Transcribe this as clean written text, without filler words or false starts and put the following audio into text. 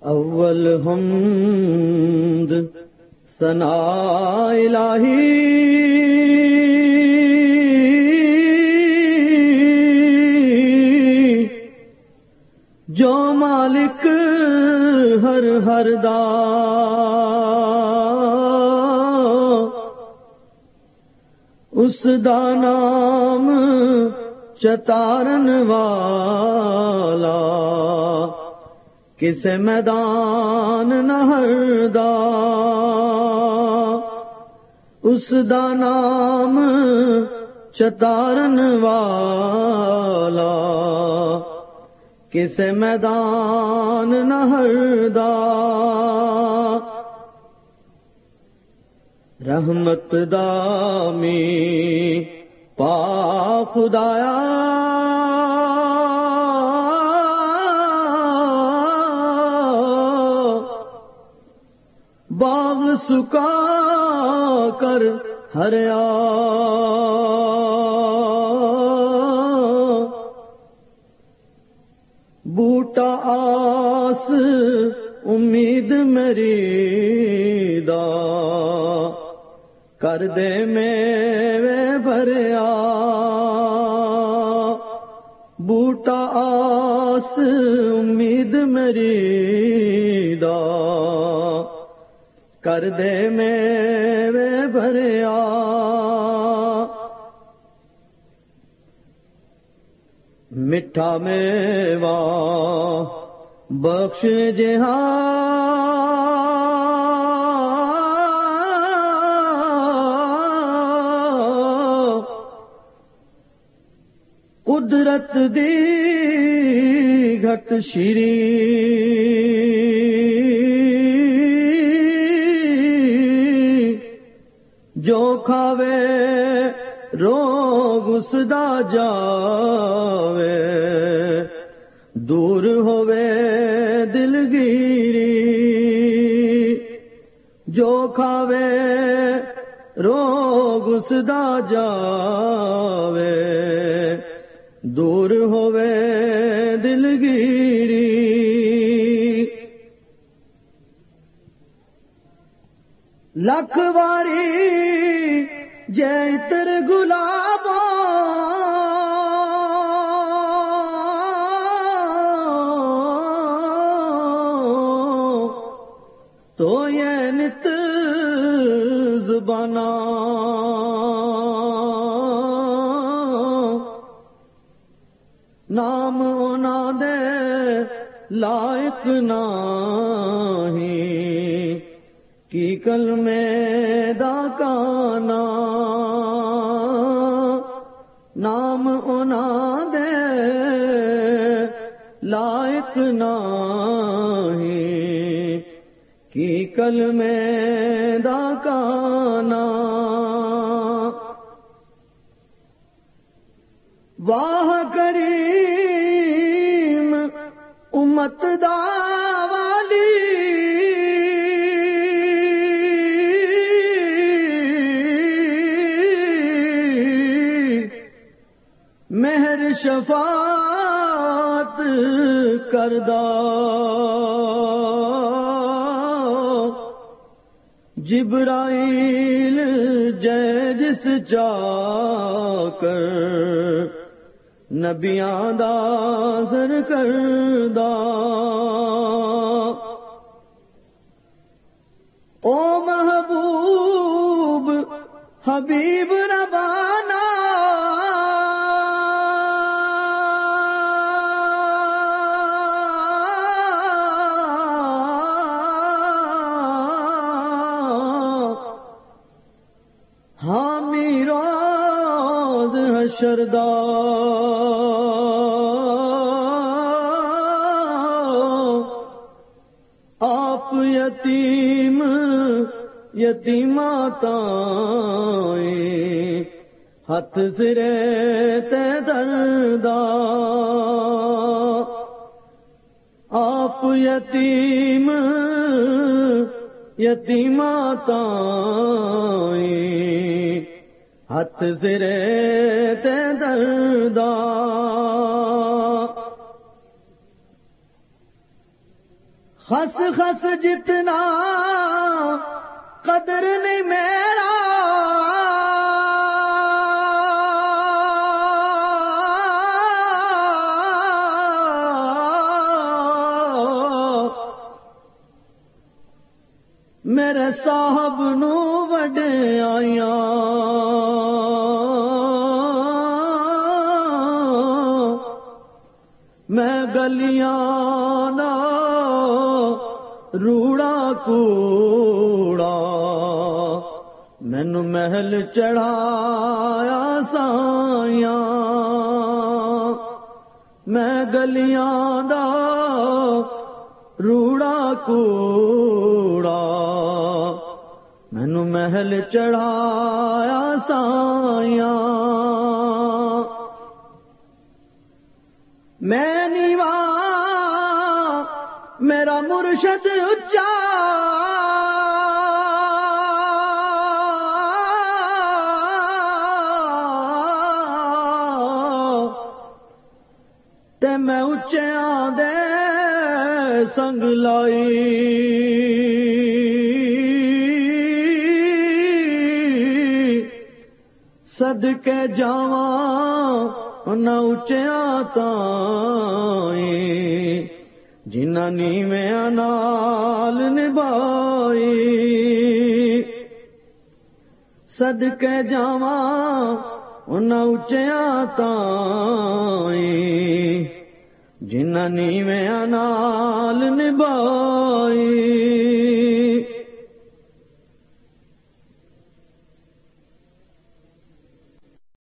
اول حمد ثنا الہی جو مالک ہر دا اس دا نام چتارن والا کسے میدان نہر دا اس دا نام چتارن والا کسے میدان نہر دا رحمت دامی پا خدایا باغ سکا کر ہریا بوٹا آس امید میری دا کر دے میوے بھریا بوٹا آس امید میری دا کر دے میوے بھریا میٹھا میوہ بخش قدرت دی گھٹ شری جو کھاوے روگ اس دا جاوے دور ہووے دلگیری جو کھاوے روگ اس دا جاوے دور ہووے دلگیری لکھ واری جیتر گلابا تو یہ نت زبانا نام اونا دے لائق نہیں کی کلمے دا کانا نام اونا دے لائق نہیں کی کلمے دا کانا واہ کریم امت دا والی مہر شفاعت کردہ جبرائیل جے جس چا کر نبیاں دا سر کردہ او محبوب حبیب ربانا حامی روز حشر دا آپ یتیم یتیماتائیں ہاتھ سرے تے دردا آپ یتیم یتیماتائیں ہاتھ سرے تے دردا خس خس جتنا قدر نہیں میرا، میرے صاحب نو وڈیائیاں میں گلیاں دا روڑا کوڑا، مینو محل چڑھایا سائیاں میں گلیاں دا روڑا کوڑا، مینو محل چڑھایا سائیاں میں نیواں میرا مرشد اچا، تے میں اچیاں دے سنگ لائی، صدقے جاواں انہاں اچیاں تائیں جنہاں نیویاں نال نبھائی، صدقے جاواں انہاں اچیاں تائیں جنہاں نیویاں نال نبھائی۔